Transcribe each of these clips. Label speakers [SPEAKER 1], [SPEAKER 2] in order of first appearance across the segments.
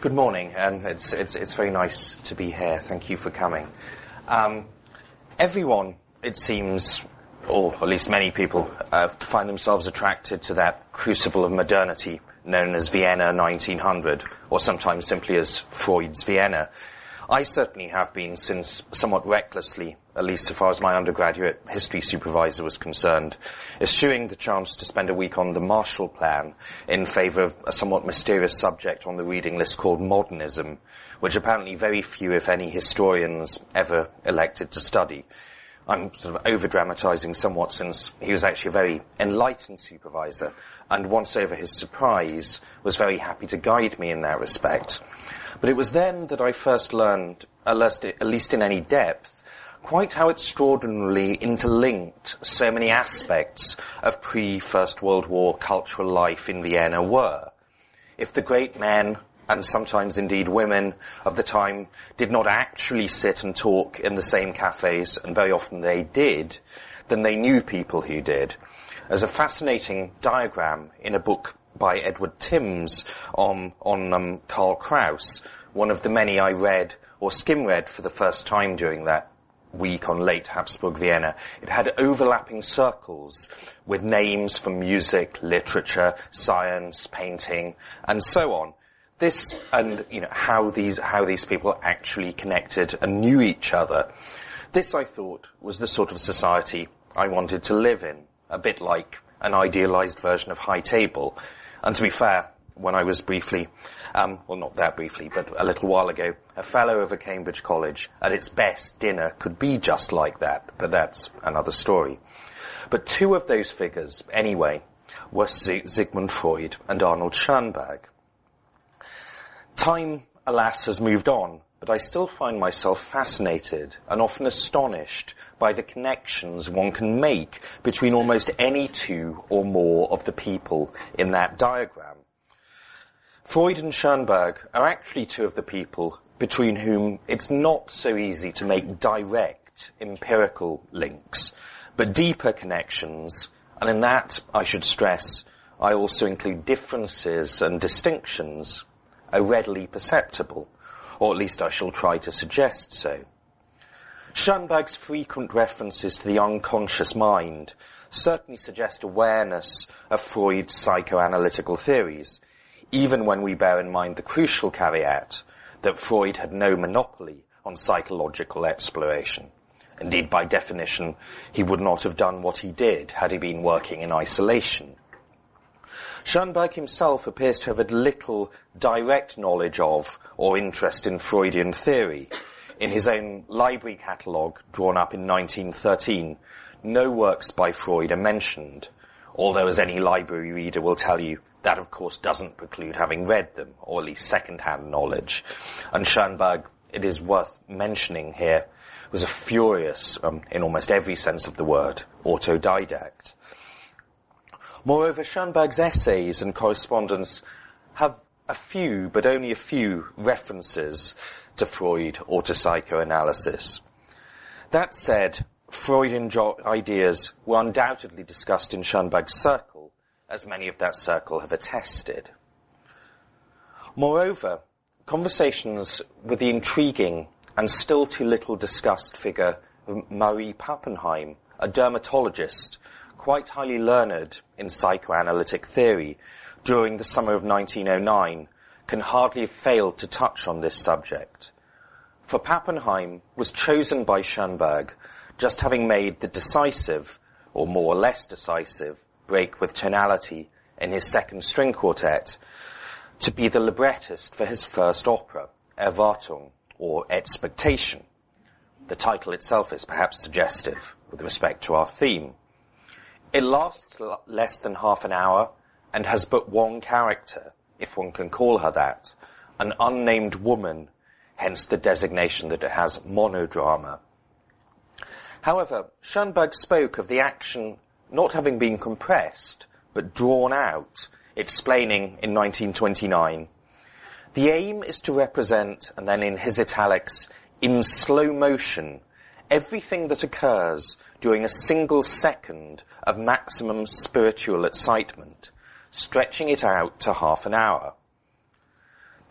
[SPEAKER 1] Good morning, and it's very nice to be here. Thank you for coming. Everyone, it seems, or at least many people, find themselves attracted to that crucible of modernity known as Vienna 1900, or sometimes simply as Freud's Vienna. I certainly have been, since somewhat recklessly, at least so far as my undergraduate history supervisor was concerned, eschewing the chance to spend a week on the Marshall Plan in favour of a somewhat mysterious subject on the reading list called modernism, which apparently very few, if any, historians ever elected to study. I'm sort of over-dramatising somewhat, since he was actually a very enlightened supervisor, and once over his surprise, was very happy to guide me in that respect. But it was then that I first learned, at least in any depth, quite how extraordinarily interlinked so many aspects of pre-First World War cultural life in Vienna were. If the great men, and sometimes indeed women, of the time did not actually sit and talk in the same cafes, and very often they did, then they knew people who did. As a fascinating diagram in a book by Edward Timms on Karl Kraus, one of the many I read or skim-read for the first time during that week on late Habsburg Vienna. It had overlapping circles with names from music, literature, science, painting, and so on. This, and how these people actually connected and knew each other. This, I thought, was the sort of society I wanted to live in, a bit like an idealized version of High Table. And to be fair, when I was briefly, well, not that briefly, but a little while ago, a fellow of a Cambridge college, at its best, dinner could be just like that, but that's another story. But two of those figures, anyway, were Sigmund Freud and Arnold Schoenberg. Time, alas, has moved on, but I still find myself fascinated and often astonished by the connections one can make between almost any two or more of the people in that diagram. Freud and Schoenberg are actually two of the people between whom it's not so easy to make direct empirical links, but deeper connections, and in that, I should stress, I also include differences and distinctions, are readily perceptible, or at least I shall try to suggest so. Schoenberg's frequent references to the unconscious mind certainly suggest awareness of Freud's psychoanalytical theories, even when we bear in mind the crucial caveat that Freud had no monopoly on psychological exploration. Indeed, by definition, he would not have done what he did had he been working in isolation. Schoenberg himself appears to have had little direct knowledge of or interest in Freudian theory. In his own library catalogue, drawn up in 1913, no works by Freud are mentioned, although as any library reader will tell you, that of course doesn't preclude having read them, or at least second-hand knowledge. And Schoenberg, it is worth mentioning here, was a furious, in almost every sense of the word, autodidact. Moreover, Schoenberg's essays and correspondence have a few, but only a few, references to Freud or to psychoanalysis. That said, Freudian ideas were undoubtedly discussed in Schoenberg's circle, as many of that circle have attested. Moreover, conversations with the intriguing and still too little discussed figure of Marie Pappenheim, a dermatologist, quite highly learned in psychoanalytic theory, during the summer of 1909, can hardly have failed to touch on this subject. For Pappenheim was chosen by Schoenberg, just having made the decisive, or more or less decisive, break with tonality in his second string quartet, to be the librettist for his first opera, Erwartung, or Expectation. The title itself is perhaps suggestive with respect to our theme. It lasts less than half an hour and has but one character, if one can call her that, an unnamed woman, hence the designation that it has monodrama. However, Schoenberg spoke of the action not having been compressed, but drawn out, explaining in 1929, "The aim is to represent," and then in his italics, "in slow motion, everything that occurs during a single second of maximum spiritual excitement, stretching it out to half an hour."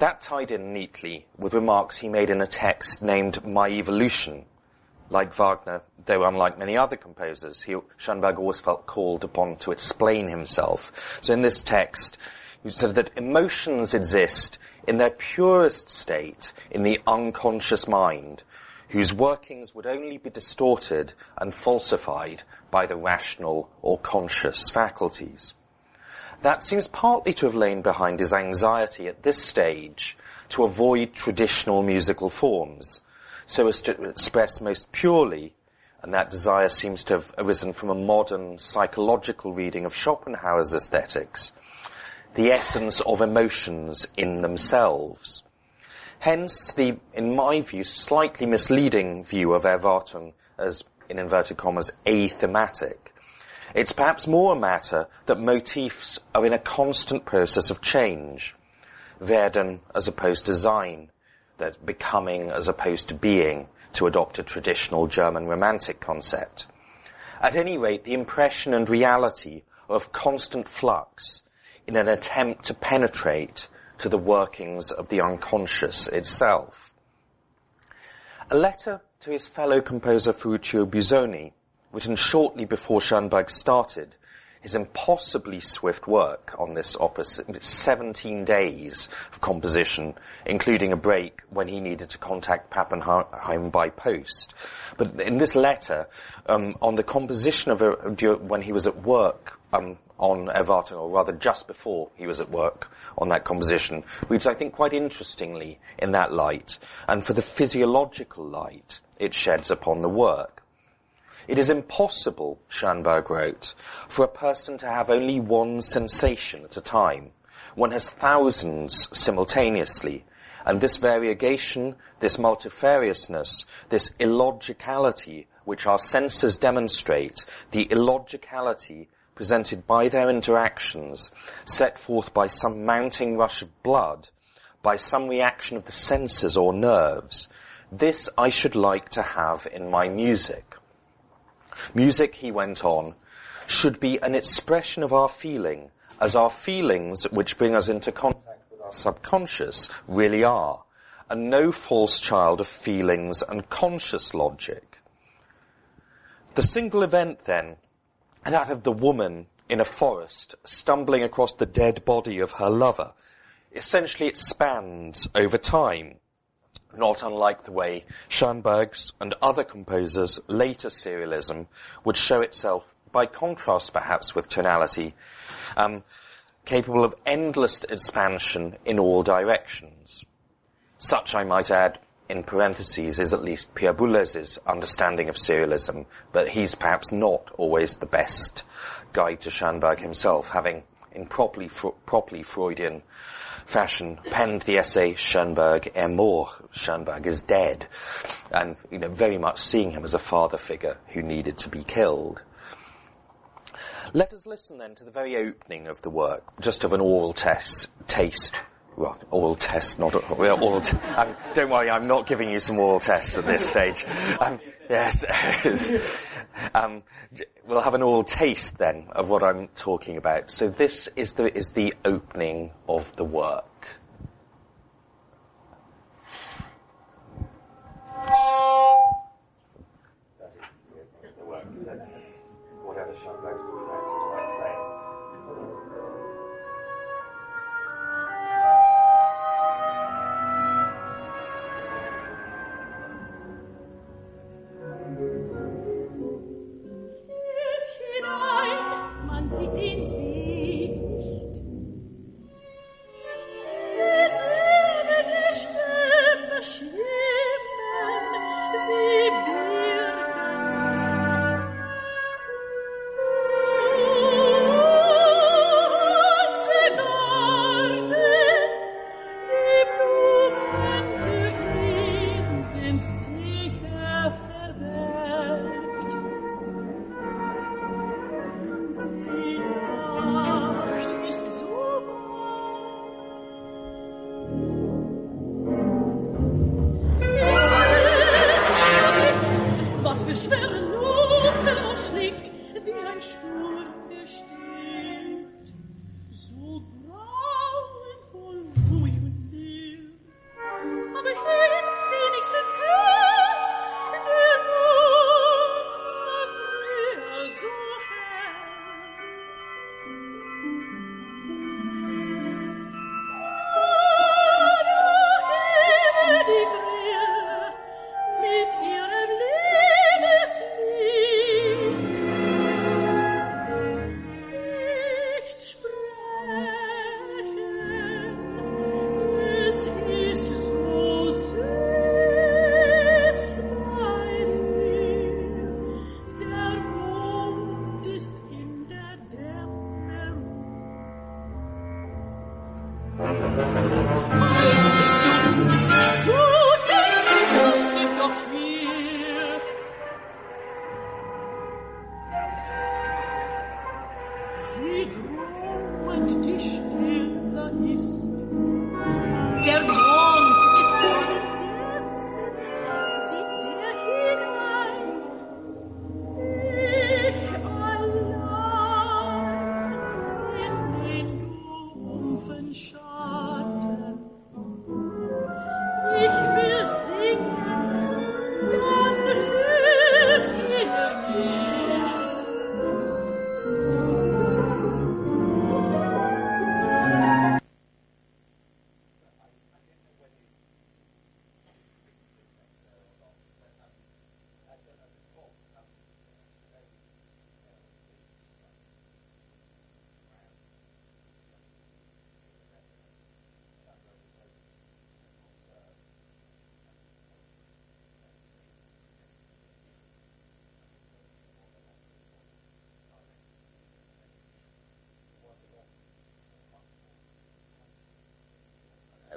[SPEAKER 1] That tied in neatly with remarks he made in a text named My Evolution. Like Wagner, though unlike many other composers, Schoenberg always felt called upon to explain himself. So in this text, he said that emotions exist in their purest state in the unconscious mind, whose workings would only be distorted and falsified by the rational or conscious faculties. That seems partly to have lain behind his anxiety at this stage to avoid traditional musical forms, so as to express most purely, and that desire seems to have arisen from a modern psychological reading of Schopenhauer's aesthetics, the essence of emotions in themselves. Hence the, in my view, slightly misleading view of Erwartung as, in inverted commas, athematic. It's perhaps more a matter that motifs are in a constant process of change. Werden as opposed to sein, that becoming as opposed to being, to adopt a traditional German romantic concept. At any rate, the impression and reality of constant flux in an attempt to penetrate to the workings of the unconscious itself. A letter to his fellow composer Ferruccio Busoni, written shortly before Schoenberg started his impossibly swift work on this opera, 17 days of composition, including a break when he needed to contact Pappenheim by post. But in this letter, on the composition of when he was at work on Erwartung, or rather just before he was at work on that composition, reads, I think, quite interestingly in that light, and for the physiological light it sheds upon the work. It is impossible, Schoenberg wrote, for a person to have only one sensation at a time. One has thousands simultaneously, and this variegation, this multifariousness, this illogicality which our senses demonstrate, the illogicality presented by their interactions, set forth by some mounting rush of blood, by some reaction of the senses or nerves, this I should like to have in my music. Music, he went on, should be an expression of our feeling, as our feelings, which bring us into contact with our subconscious, really are, and no false child of feelings and conscious logic. The single event, then, that of the woman in a forest stumbling across the dead body of her lover, essentially expands over time, not unlike the way Schoenberg's and other composers' later serialism would show itself, by contrast perhaps with tonality, capable of endless expansion in all directions. Such, I might add, in parentheses, is at least Pierre Boulez's understanding of serialism, but he's perhaps not always the best guide to Schoenberg himself, having, in properly Freudian fashion, penned the essay Schoenberg est mort, Schoenberg is dead, and very much seeing him as a father figure who needed to be killed. Let us listen then to the very opening of the work, just of an oral taste. Well, oral test, not oral. Don't worry, I'm not giving you some oral tests at this stage. Yes. We'll have an oral taste then of what I'm talking about. So this is the opening of the work. Whatever Schoenberg's practice might claim.
[SPEAKER 2] Man sieht ihn nicht.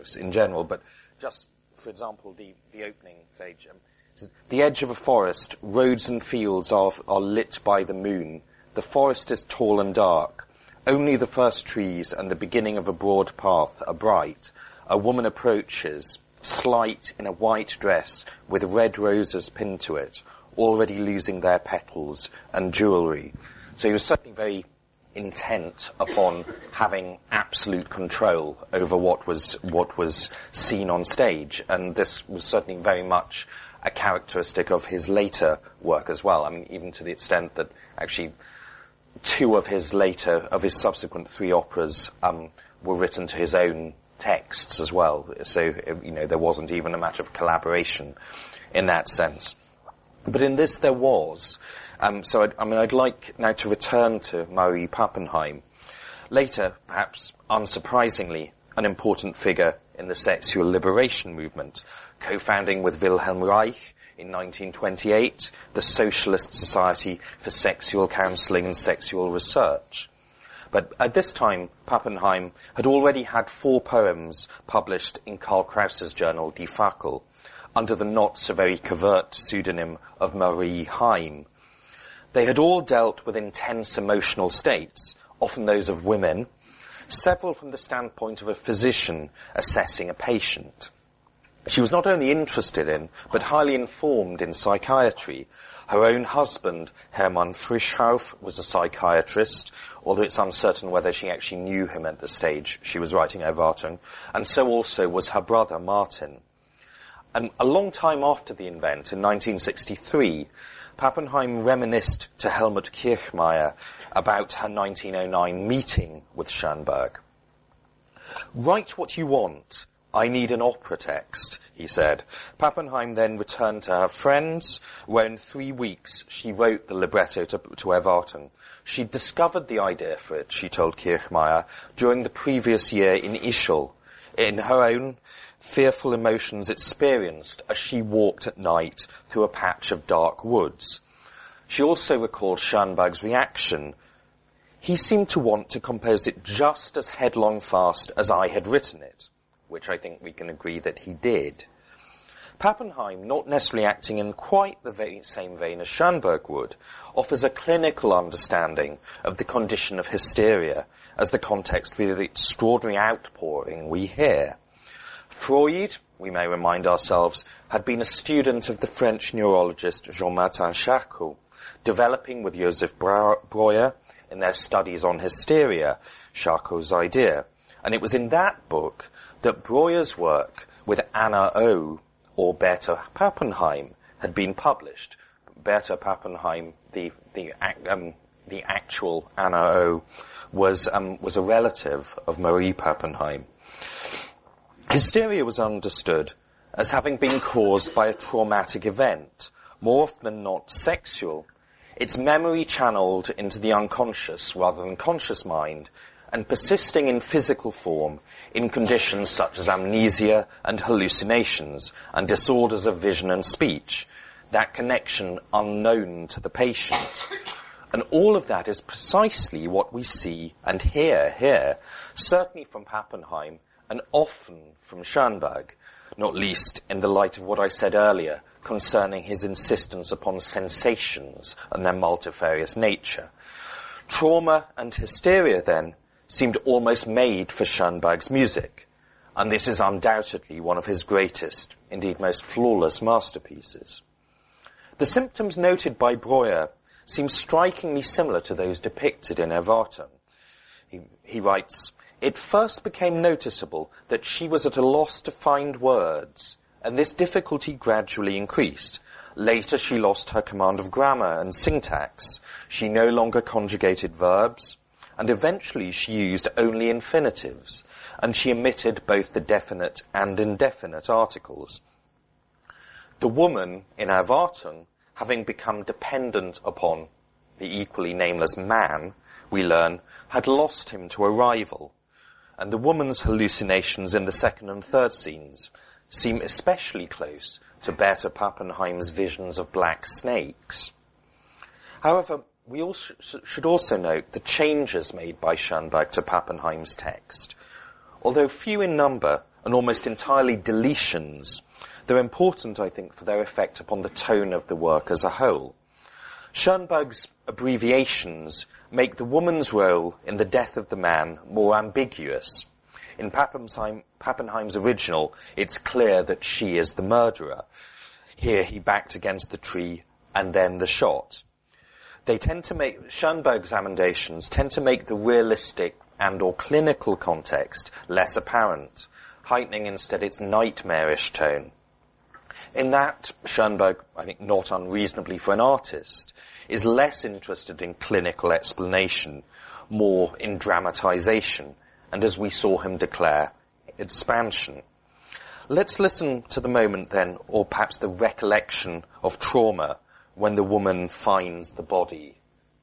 [SPEAKER 1] house in general, but just, for example, the opening page. The edge of a forest, roads and fields are lit by the moon. The forest is tall and dark. Only the first trees and the beginning of a broad path are bright. A woman approaches, slight in a white dress with red roses pinned to it, already losing their petals and jewellery. So he was certainly very intent upon having absolute control over what was seen on stage, and this was certainly very much a characteristic of his later work as well. I mean, even to the extent that actually two of his subsequent three operas were written to his own texts as well. So, there wasn't even a matter of collaboration in that sense. But in this there was. I'd like now to return to Marie Pappenheim. Later, perhaps unsurprisingly, an important figure in the sexual liberation movement, co-founding with Wilhelm Reich in 1928 the Socialist Society for Sexual Counselling and Sexual Research. But at this time, Pappenheim had already had 4 poems published in Karl Kraus's journal Die Fackel, under the not so very covert pseudonym of Marie Heim. They had all dealt with intense emotional states, often those of women, several from the standpoint of a physician assessing a patient. She was not only interested in, but highly informed in psychiatry. Her own husband, Hermann Frischhauf, was a psychiatrist, although it's uncertain whether she actually knew him at the stage she was writing Erwartung, and so also was her brother, Martin. And a long time after the event, in 1963, Pappenheim reminisced to Helmut Kirchmeier about her 1909 meeting with Schoenberg. "Write what you want. I need an opera text," he said. Pappenheim then returned to her friends, where in 3 weeks she wrote the libretto to Erwartung. She discovered the idea for it, she told Kirchmeier, during the previous year in Ischl, in her own fearful emotions experienced as she walked at night through a patch of dark woods. She also recalled Schoenberg's reaction. "He seemed to want to compose it just as headlong fast as I had written it," which I think we can agree that he did. Pappenheim, not necessarily acting in quite the very same vein as Schoenberg would, offers a clinical understanding of the condition of hysteria as the context for the extraordinary outpouring we hear. Freud, we may remind ourselves, had been a student of the French neurologist Jean-Martin Charcot, developing with Joseph Breuer in their studies on hysteria, Charcot's idea. And it was in that book that Breuer's work with Anna O, or Berta Pappenheim, had been published. Berta Pappenheim, the actual Anna O, was a relative of Marie Pappenheim. Hysteria was understood as having been caused by a traumatic event, more often than not sexual, its memory channeled into the unconscious rather than conscious mind, and persisting in physical form in conditions such as amnesia and hallucinations and disorders of vision and speech, that connection unknown to the patient. And all of that is precisely what we see and hear here, certainly from Pappenheim and often from Schoenberg, not least in the light of what I said earlier concerning his insistence upon sensations and their multifarious nature. Trauma and hysteria, then, seemed almost made for Schoenberg's music, and this is undoubtedly one of his greatest, indeed most flawless masterpieces. The symptoms noted by Breuer seem strikingly similar to those depicted in Erwartung. He writes, "It first became noticeable that she was at a loss to find words, and this difficulty gradually increased. Later she lost her command of grammar and syntax. She no longer conjugated verbs, and eventually she used only infinitives, and she omitted both the definite and indefinite articles. The woman in Erwartung, having become dependent upon the equally nameless man, we learn, had lost him to a rival, and the woman's hallucinations in the second and third scenes seem especially close to Berta Pappenheim's visions of black snakes. However, we should also note the changes made by Schoenberg to Pappenheim's text. Although few in number and almost entirely deletions, they're important, I think, for their effect upon the tone of the work as a whole. Schoenberg's abbreviations make the woman's role in the death of the man more ambiguous. In Pappenheim's original, it's clear that she is the murderer. Here he backed against the tree and then the shot. Schoenberg's amendations tend to make the realistic and or clinical context less apparent, heightening instead its nightmarish tone. In that, Schoenberg, I think not unreasonably for an artist, is less interested in clinical explanation, more in dramatization, and as we saw him declare, expansion. Let's listen to the moment then, or perhaps the recollection of trauma, when the woman finds the body.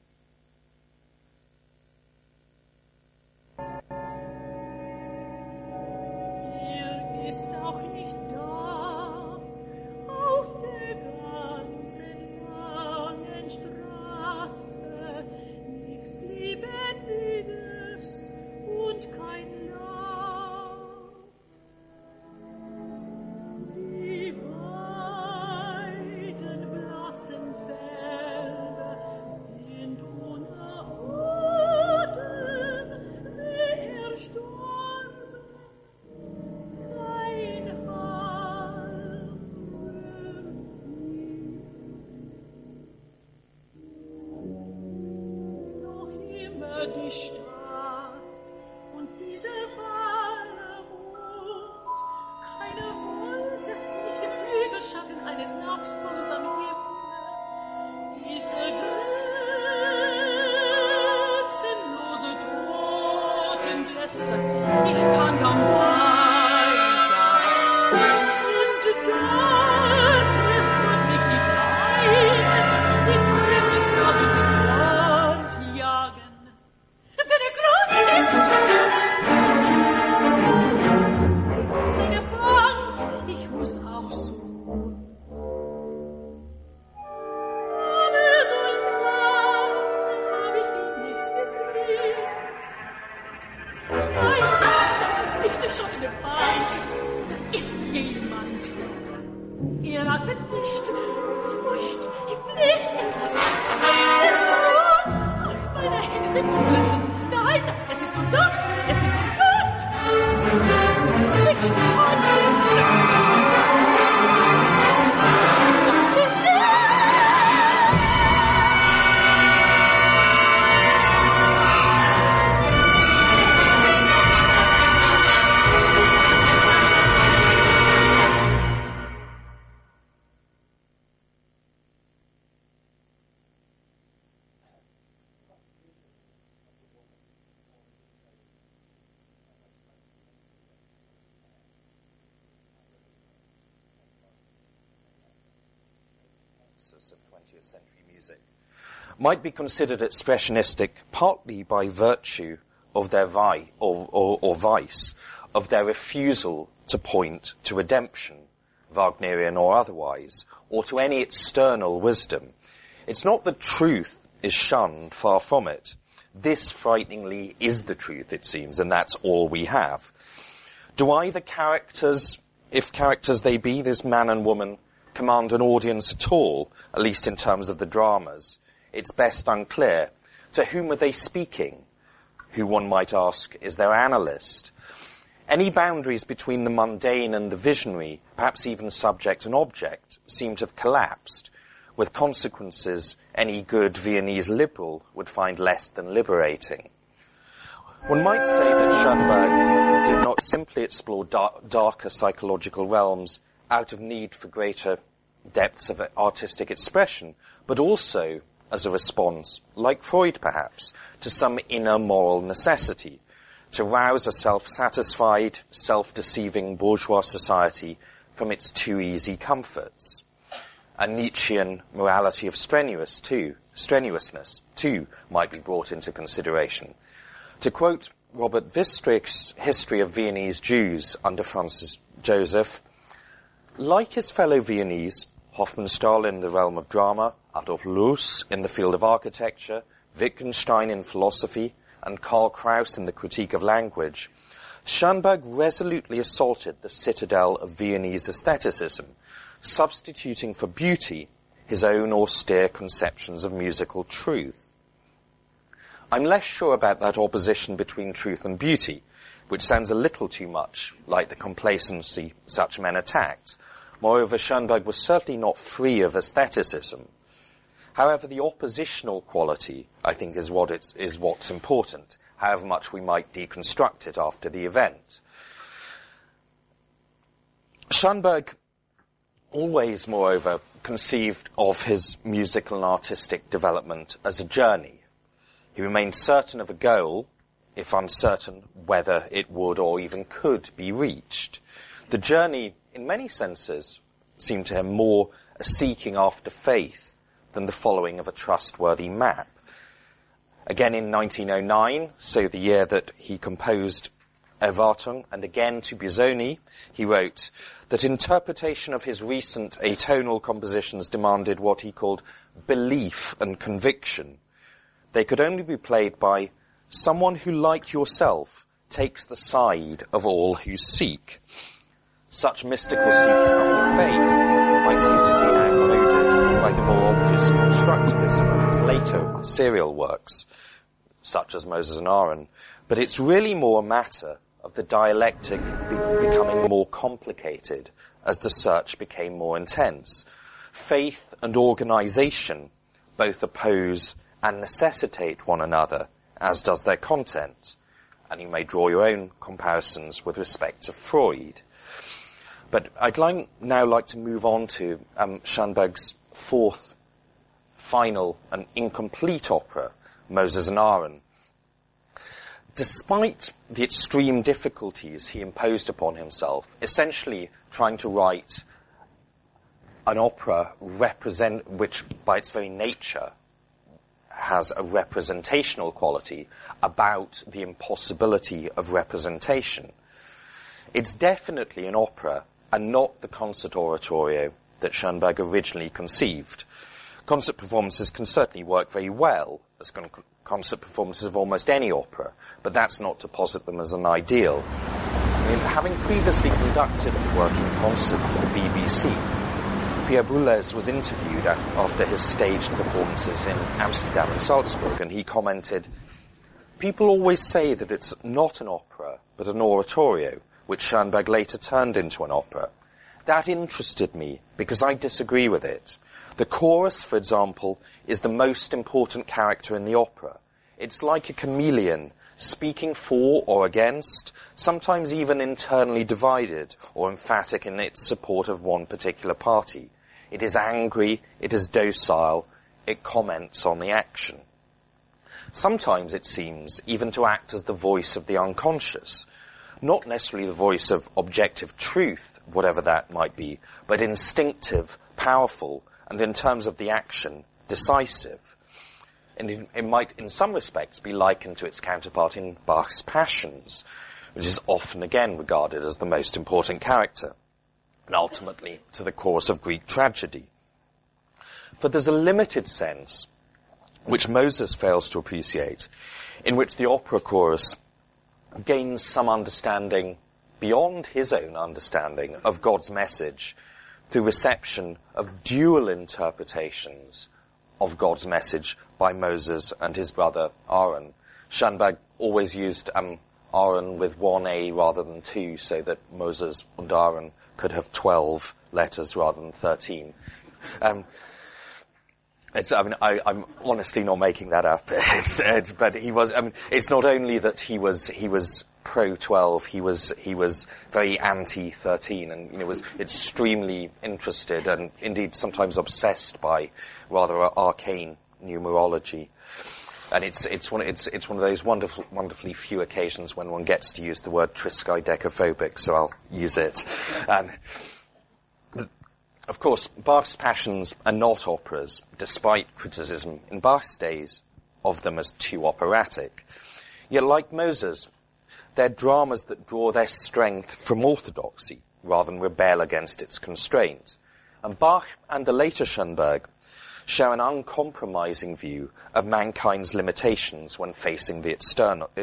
[SPEAKER 1] Of 20th century music might be considered expressionistic partly by virtue of their vice, of their refusal to point to redemption, Wagnerian or otherwise, or to any external wisdom. It's not that truth is shunned, far from it. This, frighteningly, is the truth, it seems, and that's all we have. Do either characters, if characters they be, this man and woman, command an audience at all, at least in terms of the dramas? It's best unclear. To whom are they speaking? Who, one might ask, is their analyst? Any boundaries between the mundane and the visionary, perhaps even subject and object, seem to have collapsed, with consequences any good Viennese liberal would find less than liberating. One might say that Schoenberg did not simply explore darker psychological realms out of need for greater depths of artistic expression, but also as a response, like Freud perhaps, to some inner moral necessity, to rouse a self-satisfied, self-deceiving bourgeois society from its too easy comforts. A Nietzschean morality of strenuousness too might be brought into consideration. To quote Robert Wistrich's History of Viennese Jews under Francis Joseph, like his fellow Viennese, Hofmannsthal in the realm of drama, Adolf Loos in the field of architecture, Wittgenstein in philosophy, and Karl Kraus in the critique of language, Schoenberg resolutely assaulted the citadel of Viennese aestheticism, substituting for beauty his own austere conceptions of musical truth. I'm less sure about that opposition between truth and beauty, which sounds a little too much like the complacency such men attacked. Moreover, Schoenberg was certainly not free of aestheticism. However, the oppositional quality, I think, is what's important, however much we might deconstruct it after the event. Schoenberg always, moreover, conceived of his musical and artistic development as a journey. He remained certain of a goal, if uncertain whether it would or even could be reached. The journey, in many senses, seemed to him more a seeking after faith than the following of a trustworthy map. Again in 1909, so the year that he composed Erwartung, and again to Busoni, he wrote that interpretation of his recent atonal compositions demanded what he called belief and conviction. They could only be played by someone who, like yourself, takes the side of all who seek. Such mystical seeking after faith might seem to be outmoded by the more obvious constructivism of his later serial works, such as Moses and Aaron, but it's really more a matter of the dialectic becoming more complicated as the search became more intense. Faith and organization both oppose and necessitate one another, as does their content. And you may draw your own comparisons with respect to Freud. But I'd now like to move on to Schoenberg's fourth, final and incomplete opera, Moses and Aaron. Despite the extreme difficulties he imposed upon himself, essentially trying to write an opera which by its very nature has a representational quality about the impossibility of representation. It's definitely an opera and not the concert oratorio that Schoenberg originally conceived. Concert performances can certainly work very well as concert performances of almost any opera, but that's not to posit them as an ideal. Having previously conducted work in concert for the BBC, Pierre Boulez was interviewed after his staged performances in Amsterdam and Salzburg, and he commented, "People always say that it's not an opera, but an oratorio, which Schoenberg later turned into an opera. That interested me, because I disagree with it. The chorus, for example, is the most important character in the opera. It's like a chameleon, speaking for or against, sometimes even internally divided or emphatic in its support of one particular party. It is angry, it is docile, it comments on the action. Sometimes it seems even to act as the voice of the unconscious, not necessarily the voice of objective truth, whatever that might be, but instinctive, powerful, and in terms of the action, decisive. And it might, in some respects, be likened to its counterpart in Bach's Passions, which is often again regarded as the most important character, and ultimately to the chorus of Greek tragedy. For there's a limited sense, which Moses fails to appreciate, in which the opera chorus gains some understanding beyond his own understanding of God's message through reception of dual interpretations of God's message by Moses and his brother Aaron. Schoenberg always used Aaron with one A rather than two, so that Moses and Aaron could have 12 letters rather than 13. I'm honestly not making that up. But he was. It's not only that he was pro 12. He was very anti 13, and was extremely interested and indeed sometimes obsessed by rather arcane numerology. And it's one of those wonderfully few occasions when one gets to use the word triskaidekaphobic, so I'll use it. Of course, Bach's Passions are not operas, despite criticism in Bach's days of them as too operatic. Yet, like Moses, they're dramas that draw their strength from orthodoxy, rather than rebel against its constraints. And Bach and the later Schoenberg show an uncompromising view of mankind's limitations when facing the external,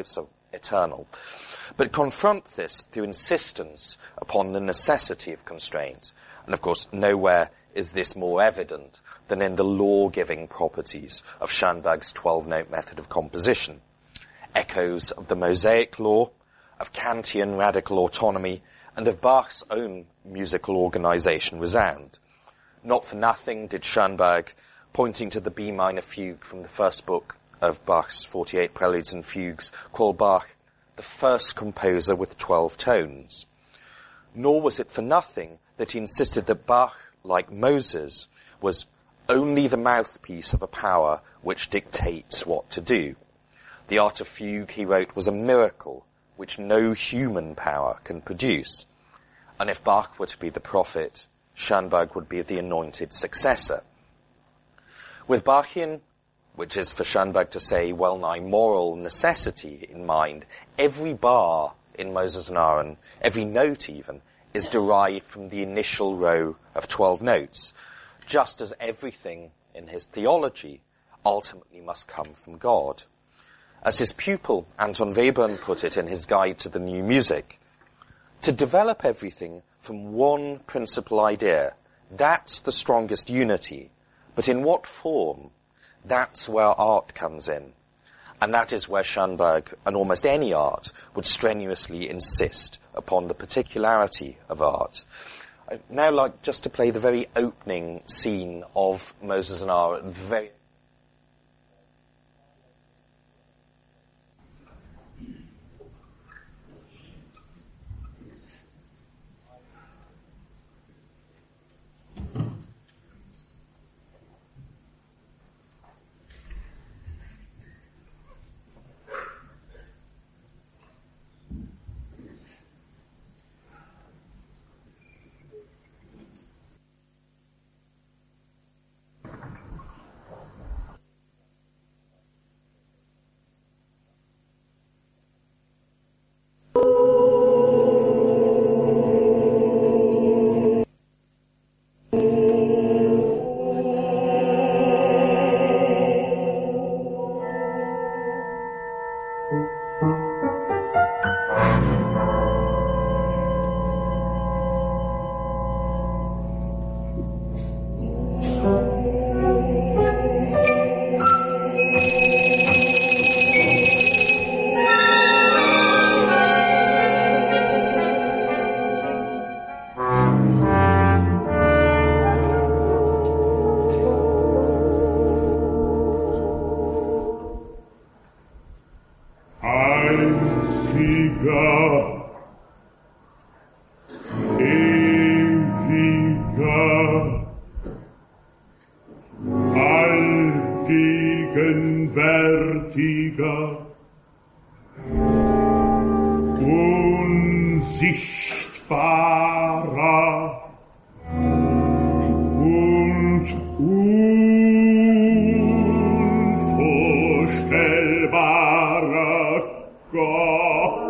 [SPEAKER 1] eternal. But confront this through insistence upon the necessity of constraint. And of course, nowhere is this more evident than in the law-giving properties of Schoenberg's 12-note method of composition. Echoes of the Mosaic law, of Kantian radical autonomy, and of Bach's own musical organization resound. Not for nothing did Schoenberg, pointing to the B minor fugue from the first book of Bach's 48 Preludes and Fugues, call Bach the first composer with 12 tones. Nor was it for nothing that he insisted that Bach, like Moses, was only the mouthpiece of a power which dictates what to do. The art of fugue, he wrote, was a miracle which no human power can produce. And if Bach were to be the prophet, Schoenberg would be the anointed successor. With Bachian, which is for Schoenberg to say well-nigh moral necessity in mind, every bar in Moses and Aaron, every note even, is derived from the initial row of 12 notes, just as everything in his theology ultimately must come from God. As his pupil, Anton Webern, put it in his Guide to the New Music, to develop everything from one principal idea, that's the strongest unity. But in what form? That's where art comes in. And that is where Schoenberg, and almost any art, would strenuously insist upon the particularity of art. I'd now like just to play the very opening scene of Moses and Aaron, very
[SPEAKER 2] allgegenwärtiger, unsichtbarer und unvorstellbarer Gott.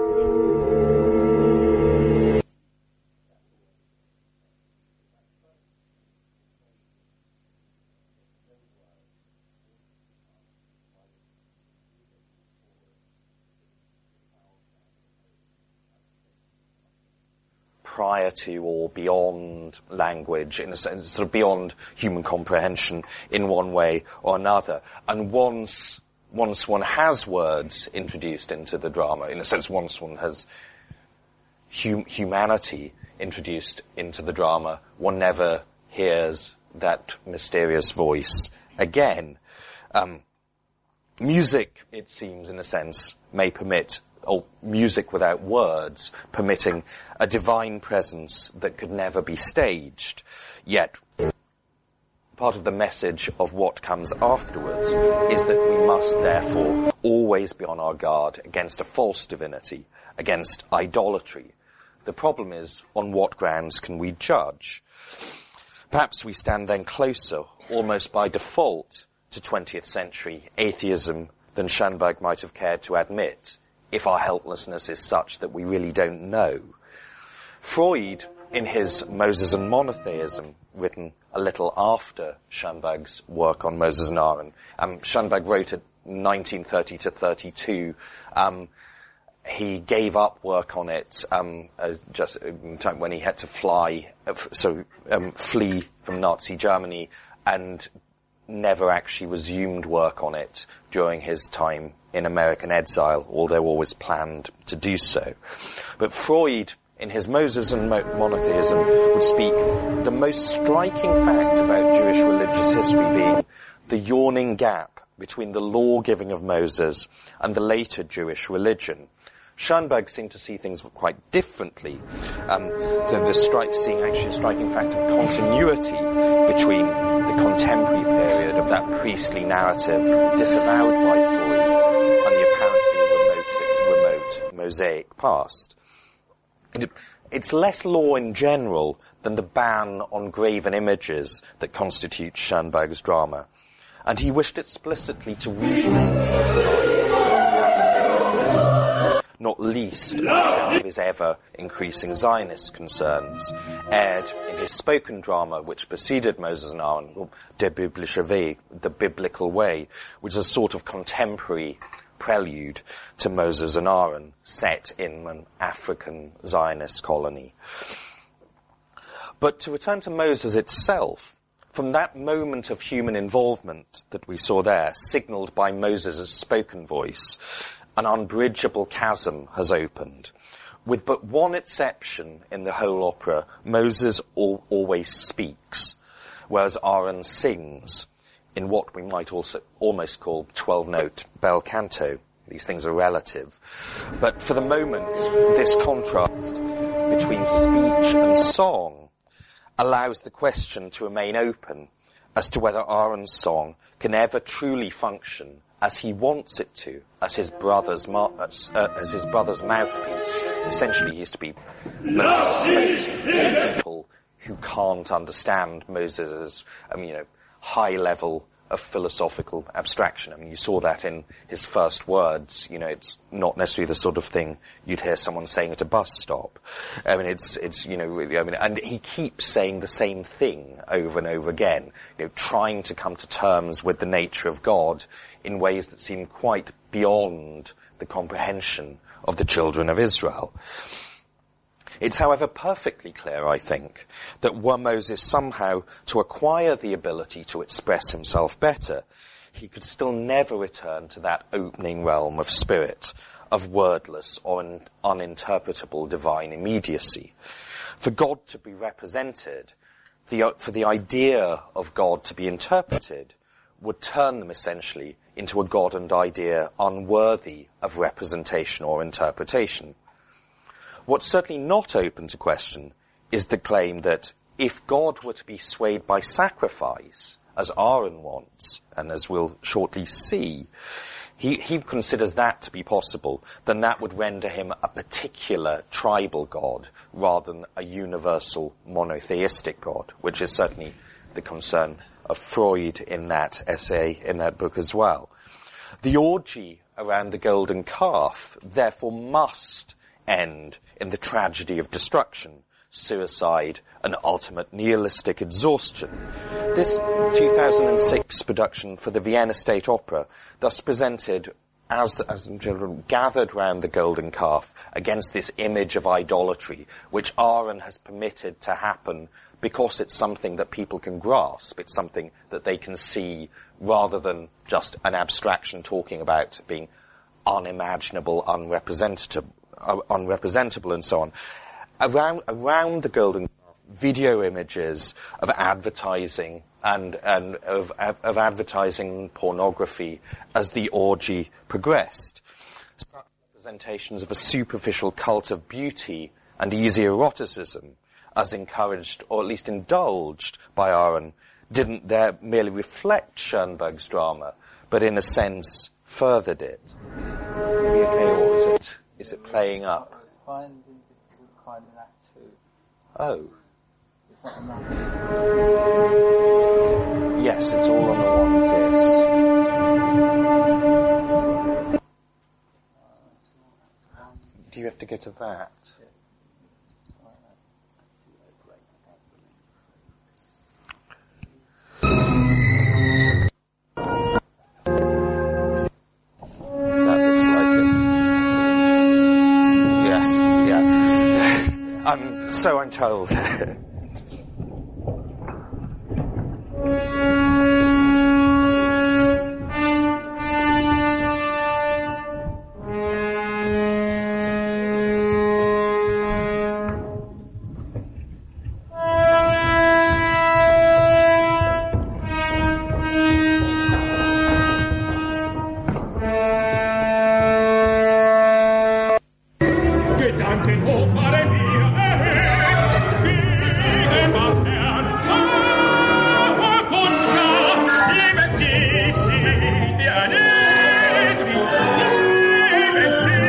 [SPEAKER 1] Prior to or beyond language, in a sense, sort of beyond human comprehension in one way or another. And once one has words introduced into the drama, in a sense, once one has humanity introduced into the drama, one never hears that mysterious voice again. Music, it seems, in a sense, may permit, or music without words, permitting a divine presence that could never be staged. Yet, part of the message of what comes afterwards is that we must therefore always be on our guard against a false divinity, against idolatry. The problem is, on what grounds can we judge? Perhaps we stand then closer, almost by default, to 20th century atheism than Schoenberg might have cared to admit, if our helplessness is such that we really don't know. Freud, in his Moses and Monotheism, written a little after Schoenberg's work on Moses and Aaron, Schoenberg wrote it 1930 to 32, he gave up work on it just in time when he had to flee from Nazi Germany, and never actually resumed work on it during his time in American exile, although always planned to do so. But Freud, in his Moses and Monotheism, would speak the most striking fact about Jewish religious history being the yawning gap between the law-giving of Moses and the later Jewish religion. Schoenberg seemed to see things quite differently. So the striking fact of continuity between the contemporary period of that priestly narrative disavowed by Freud and the apparently remote Mosaic past. It's less law in general than the ban on graven images that constitutes Schoenberg's drama, and he wished explicitly to reinvent his time, not least of his ever-increasing Zionist concerns, aired in his spoken drama which preceded Moses and Aaron, Der biblische Weg, the biblical way, which is a sort of contemporary prelude to Moses and Aaron, set in an African Zionist colony. But to return to Moses itself, from that moment of human involvement that we saw there, signalled by Moses' spoken voice, an unbridgeable chasm has opened. With but one exception in the whole opera, Moses always speaks, whereas Aaron sings, in what we might also almost call 12-note bel canto. These things are relative. But for the moment, this contrast between speech and song allows the question to remain open as to whether Aaron's song can ever truly function as he wants it to, as his brother's mouthpiece. Essentially, he is to be Moses' to people who can't understand Moses' high level of philosophical abstraction. You saw that in his first words. It's not necessarily the sort of thing you'd hear someone saying at a bus stop. And he keeps saying the same thing over and over again, trying to come to terms with the nature of God in ways that seem quite beyond the comprehension of the children of Israel. It's, however, perfectly clear, I think, that were Moses somehow to acquire the ability to express himself better, he could still never return to that opening realm of spirit, of wordless or uninterpretable divine immediacy. For God to be represented, for the idea of God to be interpreted, would turn them essentially into a God and idea unworthy of representation or interpretation. What's certainly not open to question is the claim that if God were to be swayed by sacrifice, as Aaron wants, and as we'll shortly see, he considers that to be possible, then that would render him a particular tribal God rather than a universal monotheistic God, which is certainly the concern of Freud in that essay, in that book as well. The orgy around the golden calf, therefore, must end in the tragedy of destruction, suicide, and ultimate nihilistic exhaustion. This 2006 production for the Vienna State Opera thus presented as children gathered round the golden calf against this image of idolatry, which Aaron has permitted to happen because it's something that people can grasp, it's something that they can see, rather than just an abstraction talking about being unimaginable, unrepresentable and so on. Around the golden video images of advertising and of advertising pornography as the orgy progressed. Such representations of a superficial cult of beauty and easy eroticism, as encouraged or at least indulged by Aaron, didn't there merely reflect Schoenberg's drama, but in a sense furthered it. Are we okay, or is it playing up? Oh. Yes, it's all on the one disc. Do you have to get to that? That looks like it. told.
[SPEAKER 2] Gedanken hoch, Mare mia, erhebt, wie im Atern, Tag und Nacht, lebe sie, wie eine Edwig, lebe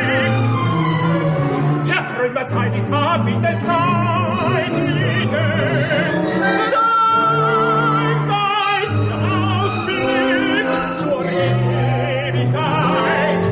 [SPEAKER 2] sie. Zertrümmert sei dies Abend des Zeitlichen, bereit sei der Ausblick zur Ewigkeit.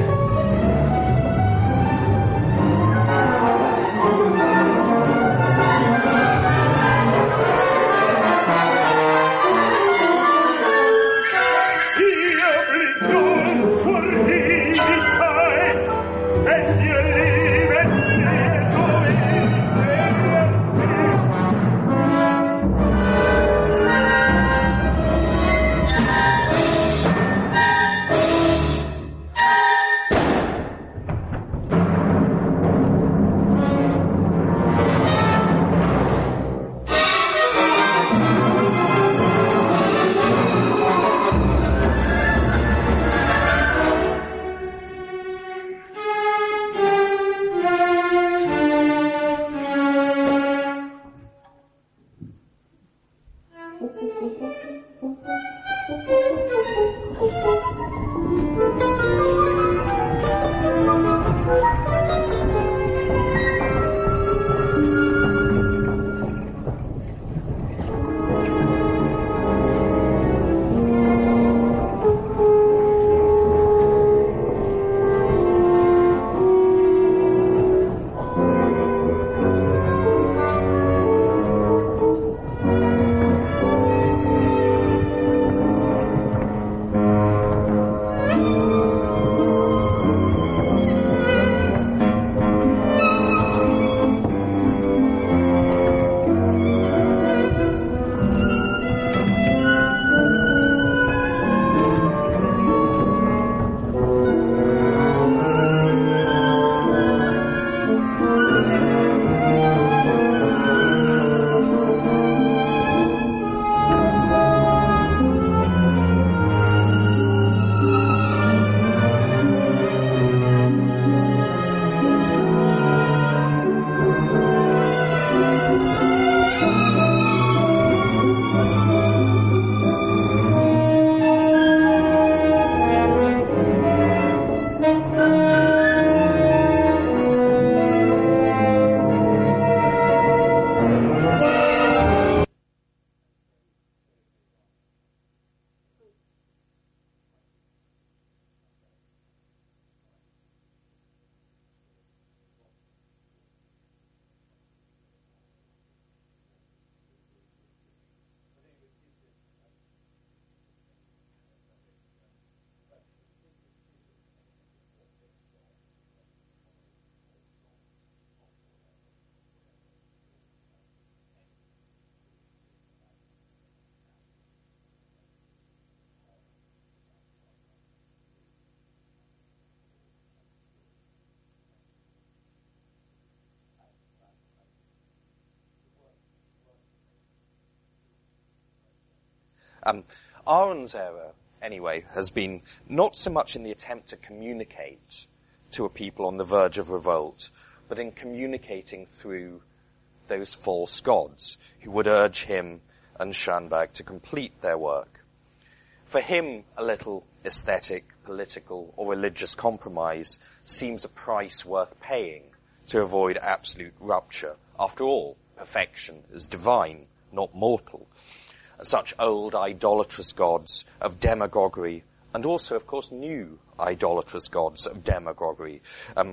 [SPEAKER 1] Aaron's error, anyway, has been not so much in the attempt to communicate to a people on the verge of revolt, but in communicating through those false gods who would urge him and Schoenberg to complete their work. For him, a little aesthetic, political, or religious compromise seems a price worth paying to avoid absolute rupture. After all, perfection is divine, not mortal. Such old idolatrous gods of demagoguery, and also, of course, new idolatrous gods of demagoguery,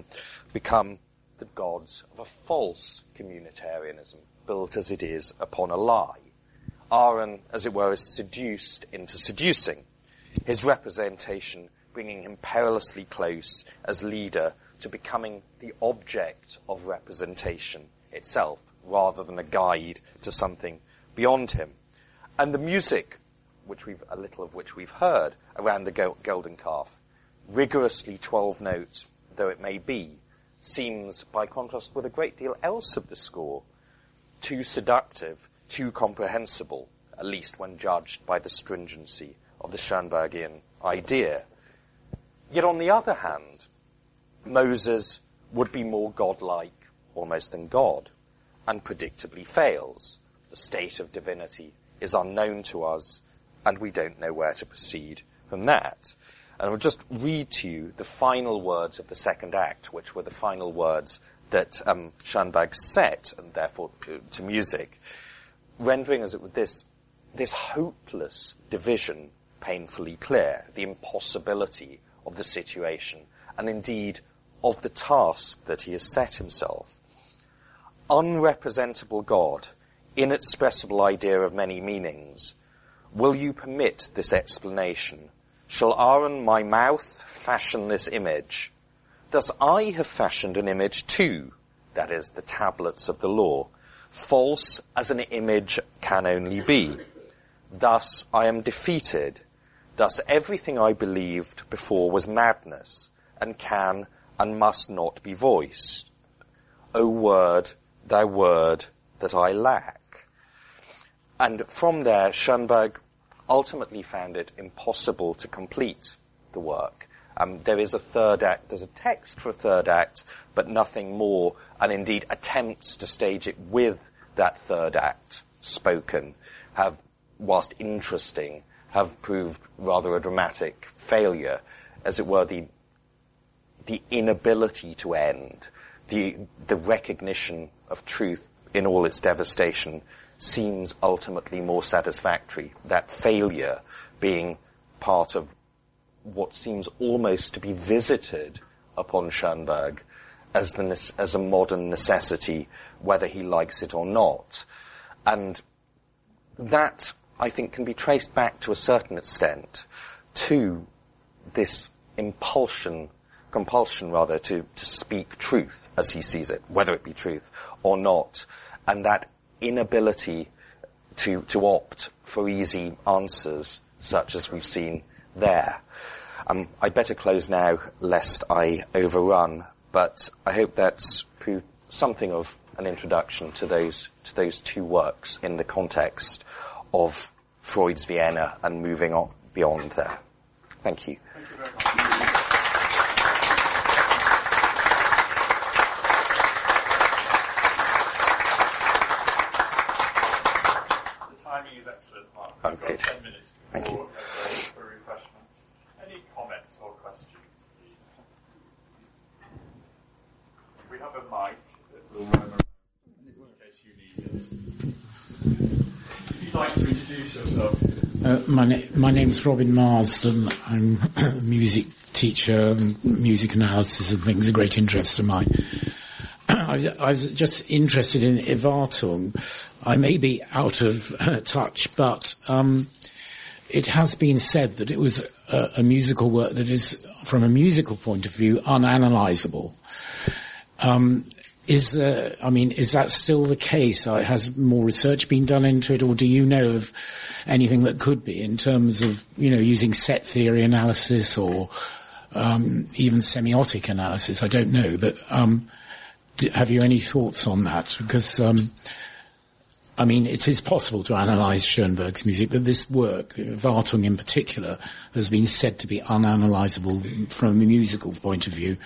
[SPEAKER 1] become the gods of a false communitarianism, built as it is upon a lie. Aaron, as it were, is seduced into seducing, his representation bringing him perilously close as leader to becoming the object of representation itself, rather than a guide to something beyond him. And the music, a little of which we've heard around the Golden Calf, rigorously 12 notes though it may be, seems, by contrast with a great deal else of the score, too seductive, too comprehensible, at least when judged by the stringency of the Schoenbergian idea. Yet on the other hand, Moses would be more godlike almost than God, and predictably fails. The state of divinity is unknown to us, and we don't know where to proceed from that. And I'll just read to you the final words of the second act, which were the final words that Schoenberg set, and therefore to music, rendering as it were this hopeless division painfully clear, the impossibility of the situation, and indeed of the task that he has set himself. Unrepresentable God, inexpressible idea of many meanings, will you permit this explanation? Shall Aaron, my mouth, fashion this image? Thus I have fashioned an image too, that is, the tablets of the law, false as an image can only be. Thus I am defeated. Thus everything I believed before was madness, and can and must not be voiced. O word, thy word that I lack. And from there, Schoenberg ultimately found it impossible to complete the work. There is a third act, there's a text for a third act, but nothing more, and indeed attempts to stage it with that third act spoken have, whilst interesting, have proved rather a dramatic failure, as it were, the inability to end, the recognition of truth in all its devastation seems ultimately more satisfactory, that failure being part of what seems almost to be visited upon Schoenberg as a modern necessity, whether he likes it or not. And that, I think, can be traced back to a certain extent to this compulsion to speak truth as he sees it, whether it be truth or not, and that inability to opt for easy answers such as we've seen there. I'd better close now lest I overrun, but I hope that's proved something of an introduction to those two works in the context of Freud's Vienna and moving on beyond there. Thank you.
[SPEAKER 3] Thank you very much.
[SPEAKER 1] Oh, good.
[SPEAKER 3] 10 minutes
[SPEAKER 1] Thank you.
[SPEAKER 3] For refreshments. Any comments or questions, please? We have a mic that will run around in case you need it. If you'd like to introduce yourself.
[SPEAKER 4] My name's Robin Marsden. I'm a music teacher, and music analysis and things are a great interest of mine. I was just interested in Erwartung. I may be out of touch, but it has been said that it was a musical work that is, from a musical point of view, unanalyzable. Is that still the case? Has more research been done into it, or do you know of anything that could be in terms of, using set theory analysis or even semiotic analysis? I don't know, but have you any thoughts on that? Because it is possible to analyse Schoenberg's music, but this work, Wartung in particular, has been said to be unanalysable from a musical point of view.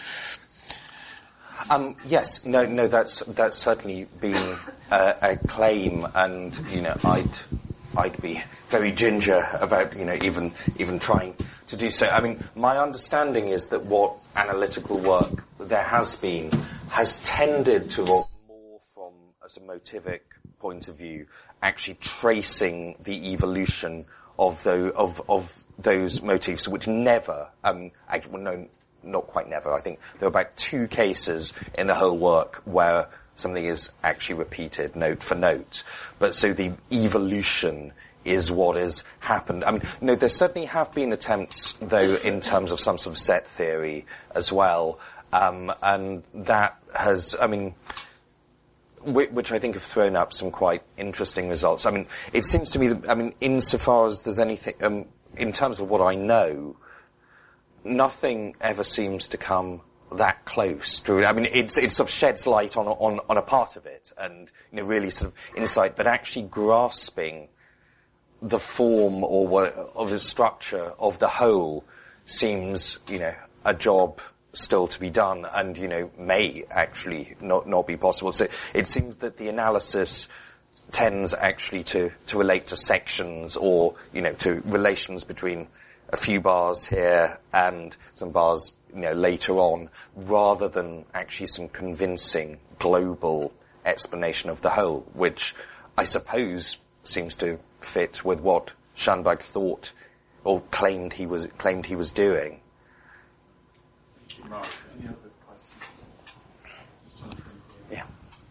[SPEAKER 1] Yes, no, that's certainly been a claim, and I'd be very ginger about even trying to do so. My understanding is that what analytical work there has tended to more from as a motivic point of view, actually tracing the evolution of those motifs, which never, not quite never. I think there are about 2 cases in the whole work where something is actually repeated note for note. But so the evolution is what has happened. There certainly have been attempts, though, in terms of some sort of set theory as well. And that has, which I think have thrown up some quite interesting results. I mean, it seems to me that, I mean, insofar as there's anything, in terms of what I know, nothing ever seems to come that close to, I mean, it sort of sheds light on a part of it, and, you know, really sort of insight, but actually grasping the form of the structure of the whole seems, you know, a job still to be done, and, you know, may actually not be possible. So it seems that the analysis tends actually to relate to sections, or, you know, to relations between a few bars here and some bars, you know, later on, rather than actually some convincing global explanation of the whole, which I suppose seems to fit with what Schoenberg thought or claimed he was doing.
[SPEAKER 3] Thank you, Mark. Any other questions?
[SPEAKER 1] Yeah.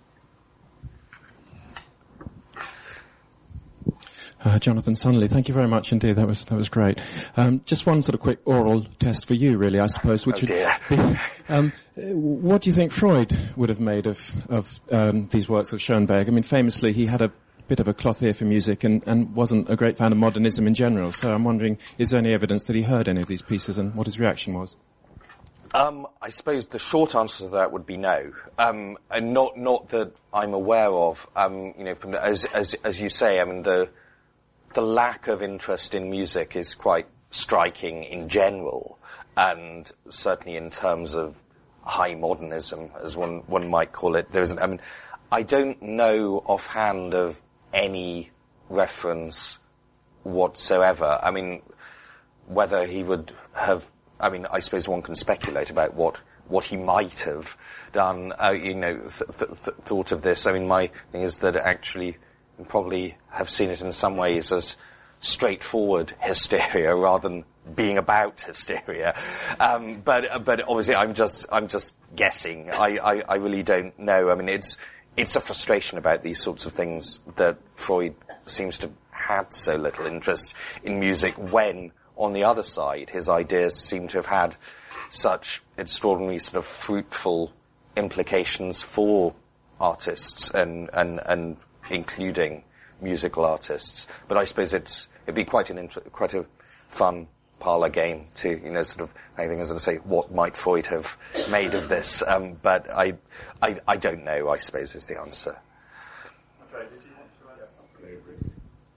[SPEAKER 5] Jonathan Sunnelly, thank you very much indeed. That was great. Just one sort of quick oral test for you, really, I suppose, which would be, what do you think Freud would have made of these works of Schoenberg? I mean, famously, he had a bit of a cloth ear for music and wasn't a great fan of modernism in general. So I'm wondering, is there any evidence that he heard any of these pieces and what his reaction was?
[SPEAKER 1] I suppose the short answer to that would be no. And not that I'm aware of. You know, from as you say, I mean, the lack of interest in music is quite striking in general, and certainly in terms of high modernism, as one might call it. I mean, I don't know offhand of any reference whatsoever. I mean, whether he would have, I mean, I suppose one can speculate about what he might have done, you know, thought of this. I mean, my thing is that actually you probably have seen it in some ways as straightforward hysteria rather than being about hysteria. But obviously I'm just guessing. I really don't know. I mean, it's a frustration about these sorts of things that Freud seems to have had so little interest in music when, on the other side, his ideas seem to have had such extraordinarily sort of fruitful implications for artists and including musical artists. But I suppose it'd be quite a fun parlor game to, you know, sort of, I think, as I say, what might Freud have made of this? But I don't know, I suppose, is the answer.
[SPEAKER 3] Okay, did you want to add something, Bruce?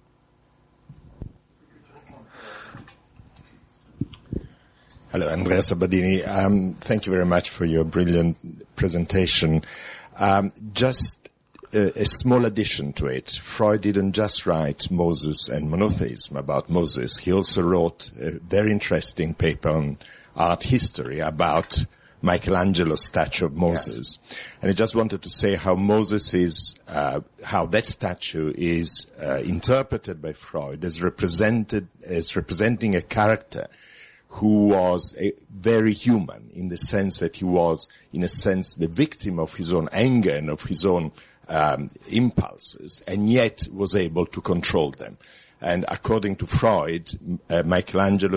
[SPEAKER 6] Hello, Andrea Sabadini. Thank you very much for your brilliant presentation. Just a small addition to it. Freud didn't just write Moses and monotheism about Moses. He also wrote a very interesting paper on art history about Michelangelo's statue of Moses. Yes. And I just wanted to say how Moses is, how that statue is interpreted by Freud as representing a character who was very human, in the sense that he was, in a sense, the victim of his own anger and of his own impulses, and yet was able to control them. And according to Freud, Michelangelo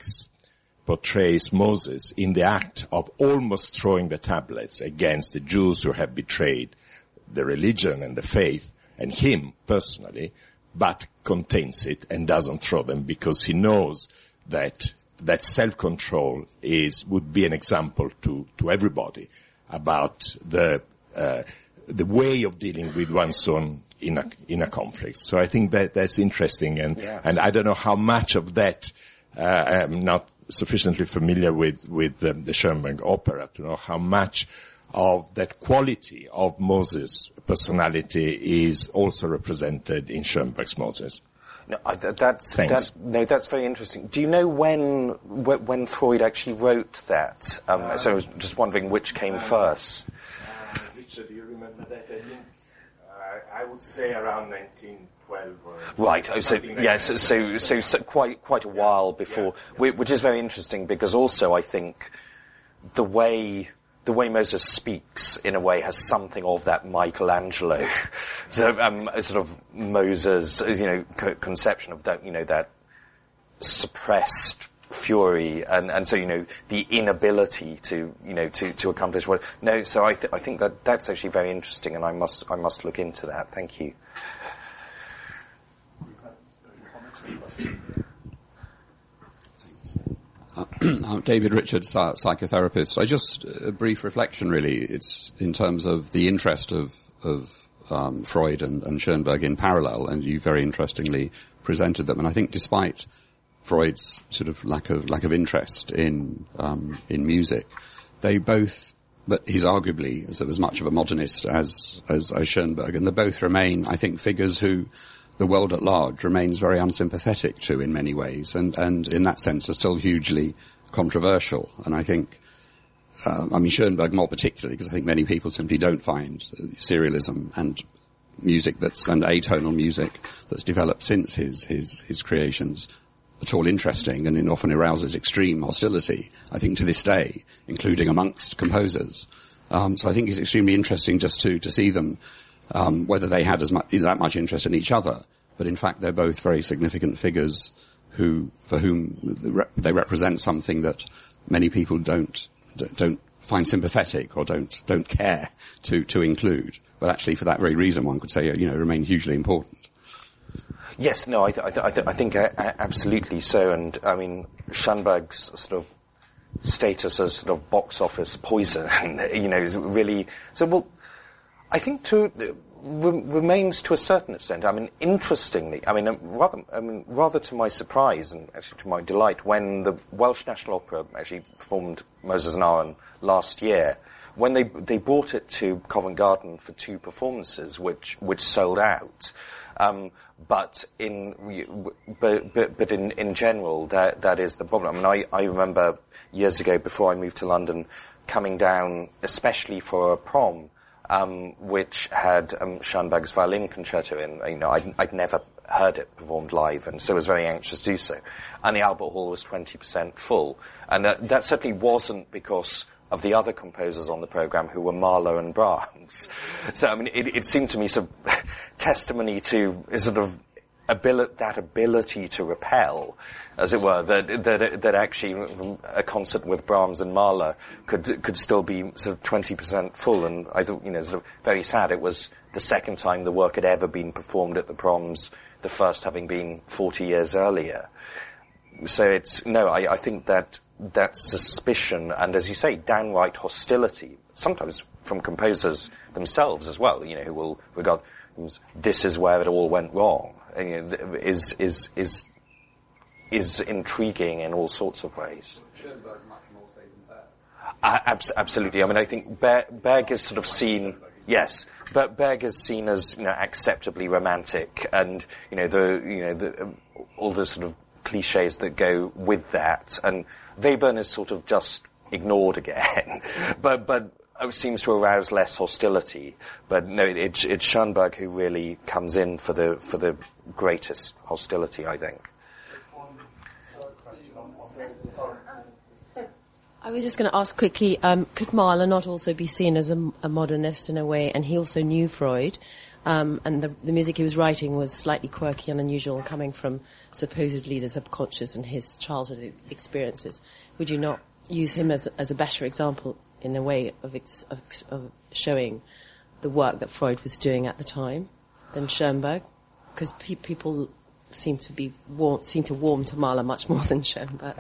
[SPEAKER 6] portrays Moses in the act of almost throwing the tablets against the Jews who have betrayed the religion and the faith, and him personally, but contains it and doesn't throw them, because he knows that self-control would be an example to everybody about the way of dealing with one's own in a conflict. So I think that's interesting, and I don't know how much of that I'm not sufficiently familiar with the Schoenberg opera to know how much of that quality of Moses' personality is also represented in Schoenberg's Moses.
[SPEAKER 1] No, that's very interesting. Do you know when Freud actually wrote that? So I was just wondering which came first.
[SPEAKER 6] Richard, do you remember that? I think I would say around 1912.
[SPEAKER 1] Right. Oh, so yes. So quite a while before, which is very interesting, because also I think the way Moses speaks, in a way, has something of that Michelangelo, sort of Moses, conception of that, that suppressed fury, and so, you know, the inability to, you know, to accomplish what. No, so I think that's actually very interesting, and I must look into that. Thank you.
[SPEAKER 7] I'm David Richards, psychotherapist. Just a brief reflection, really. It's in terms of the interest of Freud and Schoenberg in parallel, and you very interestingly presented them. And I think despite Freud's sort of lack of interest in music, they both, but he's arguably as much of a modernist as Schoenberg, and they both remain, I think, figures who the world at large remains very unsympathetic to in many ways, and in that sense are still hugely controversial. And I think, Schoenberg more particularly, because I think many people simply don't find serialism and music and atonal music that's developed since his creations at all interesting, and it often arouses extreme hostility, I think, to this day, including amongst composers. So I think it's extremely interesting just to see them, whether they had that much interest in each other, but in fact they're both very significant figures for whom they represent something that many people don't find sympathetic or don't care to include, but actually for that very reason one could say, remain hugely important.
[SPEAKER 1] Yes, no, I think absolutely so, and I mean Schoenberg's sort of status as sort of box office poison, is really so. Well, I think remains to a certain extent. I mean, interestingly, rather to my surprise and actually to my delight, when the Welsh National Opera actually performed Moses and Aaron last year, when they brought it to Covent Garden for 2 performances, which sold out. But in general, that is the problem. I mean, I remember years ago, before I moved to London, coming down, especially for a prom, which had Schoenberg's violin concerto in. I'd never heard it performed live, and so was very anxious to do so. And the Albert Hall was 20% full, and that certainly wasn't because of the other composers on the program, who were Mahler and Brahms. So I mean, it seemed to me sort of testimony to sort of that ability to repel, as it were, that actually a concert with Brahms and Mahler could still be sort of 20% full. And I thought, sort of very sad. It was the second time the work had ever been performed at the Proms, the first having been 40 years earlier. So I think that suspicion, and as you say, downright hostility, sometimes from composers themselves as well, who will regard this is where it all went wrong, and, is intriguing in all sorts of ways.
[SPEAKER 7] Schoenberg much more so than Berg.
[SPEAKER 1] Absolutely. I mean, I think Berg is sort of seen, yes, but Berg is seen as acceptably romantic, and all the sort of cliches that go with that, and Webern is sort of just ignored again, but seems to arouse less hostility. But no, it's Schoenberg who really comes in for the greatest hostility, I think.
[SPEAKER 8] I was just going to ask quickly, could Mahler not also be seen as a modernist in a way, and he also knew Freud, and the music he was writing was slightly quirky and unusual, coming from supposedly the subconscious and his childhood experiences? Would you not use him as a better example in a way of showing the work that Freud was doing at the time than Schoenberg? Because people seem to warm to Mahler much more than Schoenberg.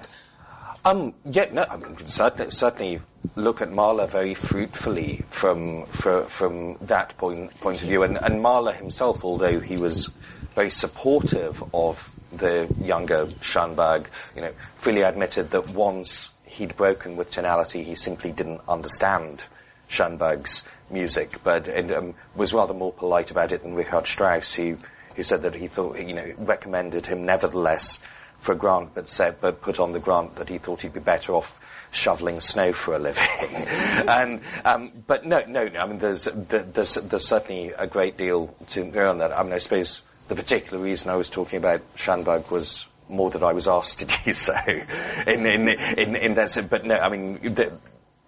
[SPEAKER 1] Certainly look at Mahler very fruitfully from that point of view, and Mahler himself, although he was very supportive of the younger Schoenberg, freely admitted that once he'd broken with tonality, he simply didn't understand Schoenberg's music, but was rather more polite about it than Richard Strauss, who said that he thought, recommended him nevertheless for a grant, but put on the grant that he thought he'd be better off shoveling snow for a living. But no, I mean, there's certainly a great deal to go on that. I mean, I suppose the particular reason I was talking about Schoenberg was more that I was asked to do so in that sense. But no, I mean,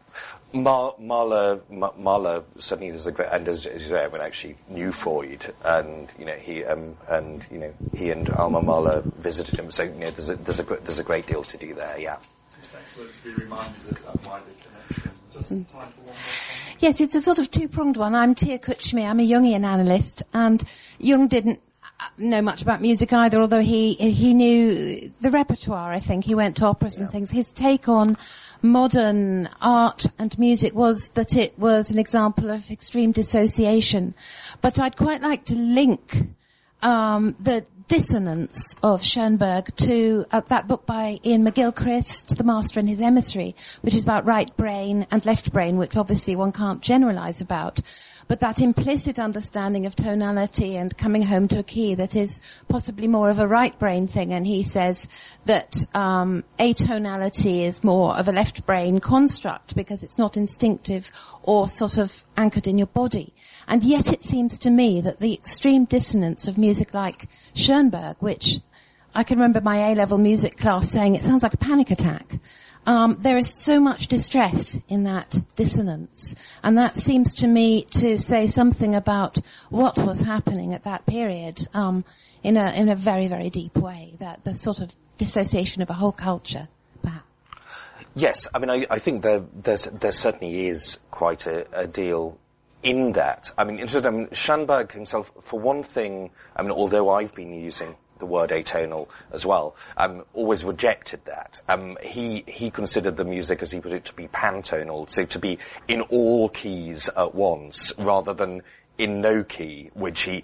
[SPEAKER 1] Mahler certainly does a great, and as you say, everyone actually knew Freud, and he and Alma Mahler visited him. So there's a great deal to do there. Yeah.
[SPEAKER 3] It's excellent to be reminded of that wider connection. Just time for one more comment.
[SPEAKER 9] Yes, it's a sort of two-pronged one. I'm Tia Kutchme. I'm a Jungian analyst, and Jung didn't know much about music either, although he knew the repertoire. I think he went to operas and things. His take on modern art and music was that it was an example of extreme dissociation. But I'd quite like to link the dissonance of Schoenberg to that book by Ian McGilchrist, The Master and His Emissary, which is about right brain and left brain, which obviously one can't generalize about. But that implicit understanding of tonality and coming home to a key that is possibly more of a right brain thing. And he says that atonality is more of a left brain construct because it's not instinctive or sort of anchored in your body. And yet it seems to me that the extreme dissonance of music like Schoenberg, which I can remember my A-level music class saying it sounds like a panic attack. There is so much distress in that dissonance, and that seems to me to say something about what was happening at that period in a very, very deep way, that the sort of dissociation of a whole culture, perhaps.
[SPEAKER 1] Yes, I mean, I think there certainly is quite a deal in that. I mean, Schoenberg himself, for one thing, I mean, although I've been using the word atonal as well, always rejected that. He considered the music, as he put it, to be pantonal, so to be in all keys at once, rather than in no key, which and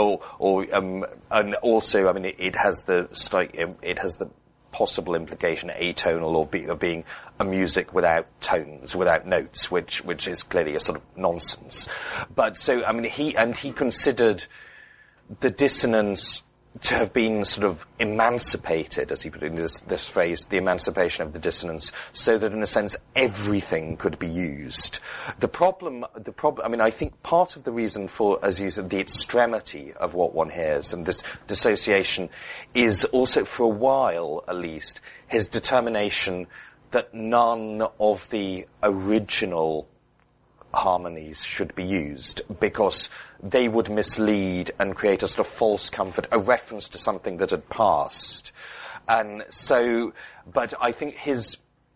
[SPEAKER 1] also, I mean, it has the possible implication atonal of being a music without tones, without notes, which is clearly a sort of nonsense. But so, I mean, he considered the dissonance to have been sort of emancipated, as he put it in this phrase, the emancipation of the dissonance, so that in a sense everything could be used. The problem, I mean, I think part of the reason for, as you said, the extremity of what one hears and this dissociation is also, for a while at least, his determination that none of the original harmonies should be used, because they would mislead and create a sort of false comfort, a reference to something that had passed. And so, but I think his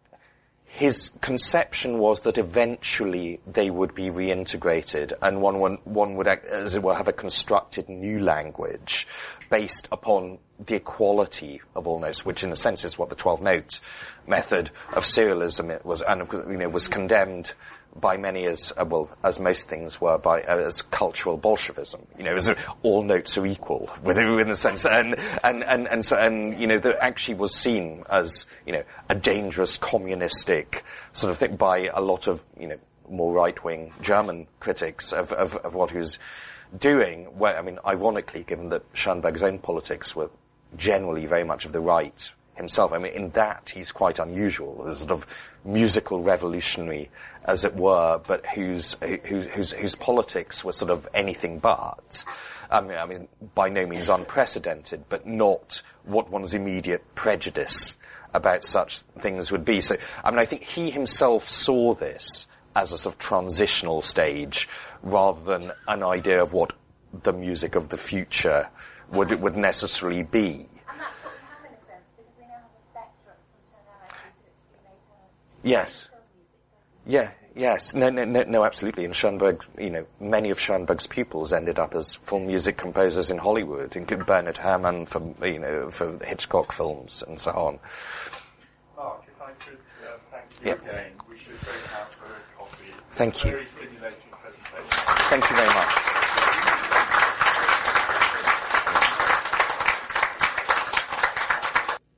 [SPEAKER 1] conception was that eventually they would be reintegrated, and one would, as it were, have a constructed new language based upon the equality of all notes, which in a sense is what the 12-note method of serialism was, and was condemned by many as most things were, as cultural Bolshevism. As all notes are equal within the sense, and that actually was seen as, a dangerous communistic sort of thing by a lot of, more right-wing German critics of what he was doing. Well, I mean, ironically, given that Schoenberg's own politics were generally very much of the right himself, I mean, in that he's quite unusual, a sort of musical revolutionary, as it were, but whose politics were sort of anything but. I mean, by no means unprecedented, but not what one's immediate prejudice about such things would be. So, I mean, I think he himself saw this as a sort of transitional stage, rather than an idea of what the music of the future would necessarily be.
[SPEAKER 9] And that's what we have in a sense, because we now have a spectrum from tonality to extreme atonality.
[SPEAKER 1] Yes. Yeah, yes. No, absolutely. And Schoenberg, many of Schoenberg's pupils ended up as film music composers in Hollywood, including Bernard Herrmann for Hitchcock films and so on.
[SPEAKER 3] Mark, if I could thank you again, we should go out for a coffee.
[SPEAKER 1] Thank you.
[SPEAKER 3] Very stimulating presentation.
[SPEAKER 1] Thank you very much.